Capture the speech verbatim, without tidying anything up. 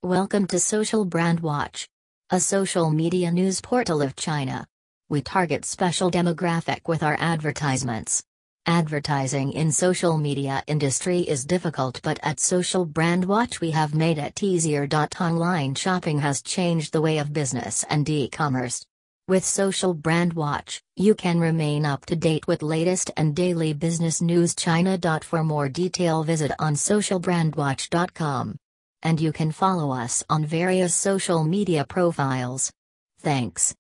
Welcome to Social Brand Watch, a social media news portal of China. We target special demographic with our advertisements. Advertising in social media industry is difficult, but at Social Brand Watch we have made it easier. Online shopping has changed the way of business and e-commerce. With Social Brand Watch, you can remain up to date with latest and daily business news. China. For more detail visit on social brand watch dot com. And you can follow us on various social media profiles. Thanks.